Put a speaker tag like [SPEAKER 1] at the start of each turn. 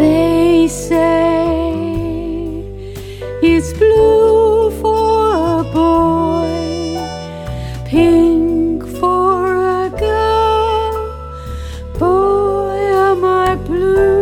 [SPEAKER 1] They say it's blue for a boy, pink for a girl. Boy, am I blue.